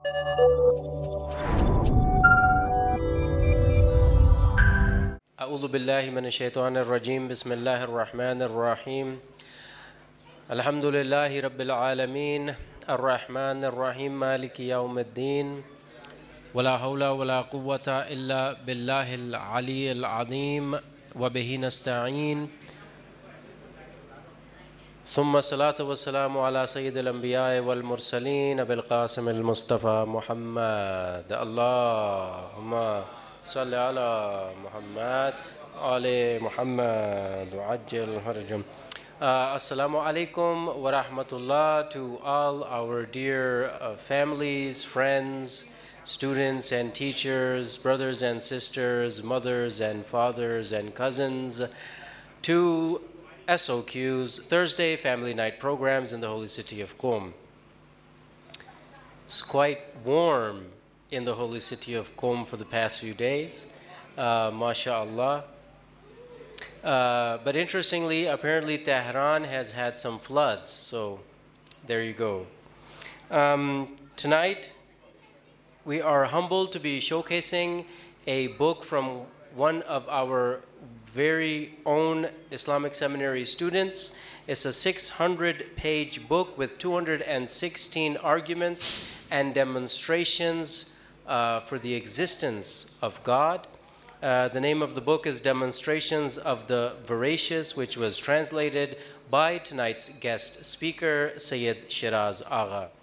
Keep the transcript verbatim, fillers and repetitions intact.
أعوذ بالله من الشيطان الرجيم بسم الله الرحمن الرحيم الحمد لله رب العالمين الرحمن الرحيم مالك يوم الدين ولا حول ولا قوة إلا بالله العلي العظيم وبه نستعين ثم الصلاة والسلام على سيد الأنبياء والمرسلين أبي القاسم المصطفى محمد اللهم صل على محمد آل محمد وعجل فرجهم. Uh, Assalamu alaikum wa rahmatullah to all our dear uh, families, friends, students and teachers, brothers and sisters, mothers and fathers and cousins, to S O Q's Thursday Family Night programs in the holy city of Qom. It's quite warm in the holy city of Qom for the past few days, uh, mashallah. Uh, but interestingly, apparently Tehran has had some floods, so there you go. Um, tonight, we are humbled to be showcasing a book from one of our very own Islamic seminary students. It's a six hundred page book with two hundred sixteen arguments and demonstrations uh, for the existence of God. Uh, the name of the book is Demonstrations of the Veracious, which was translated by tonight's guest speaker, Sayyid Shiraz Agha.